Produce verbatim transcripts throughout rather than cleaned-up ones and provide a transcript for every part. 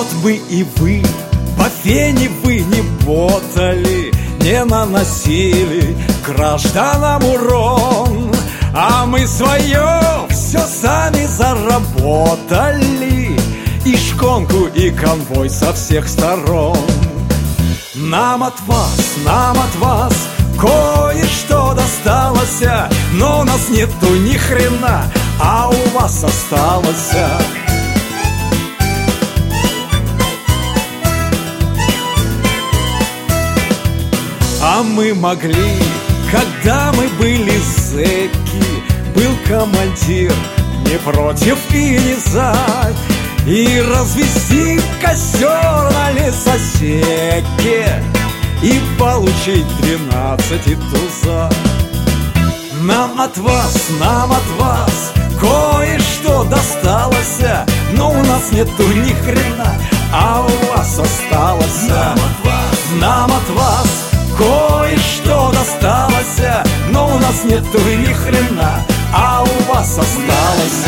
Вот мы и вы, по фене вы не ботали, не наносили гражданам урон, а мы свое все сами заработали, и шконку, и конвой со всех сторон. Нам от вас, нам от вас кое-что досталось, но у нас нету ни хрена, а у вас осталось. А мы могли, когда мы были зэки, был командир не против и не за, и развести костер на лесосеке и получить двенадцать туза. Нам от вас, нам от вас кое-что досталось, но у нас нету ни хрена, а у вас осталось. Нам от вас, нам от вас кое-что досталось, но у нас нету ни хрена, а у вас осталось.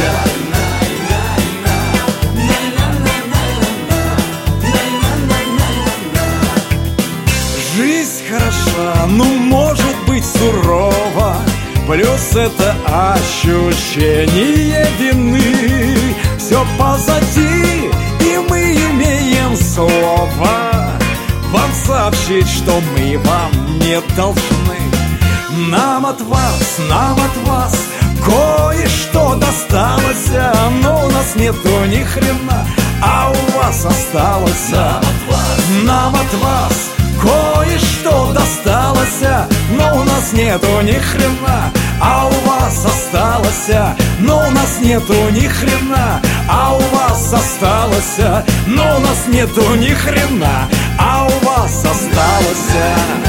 Жизнь хороша, ну может быть сурова, плюс это ощущение вины. Все позади, и мы имеем слово вам сообщить, что мы вам не должны. Нам от вас, нам от вас кое-что досталось, но у нас нету ни хрена, а у вас осталось. Нам от вас, нам от вас кое-что досталось, но у нас нету ни хрена, а у вас осталось. Но у нас нету ни хрена, а у вас осталось. Но у нас нету ни хрена, а у вас осталось.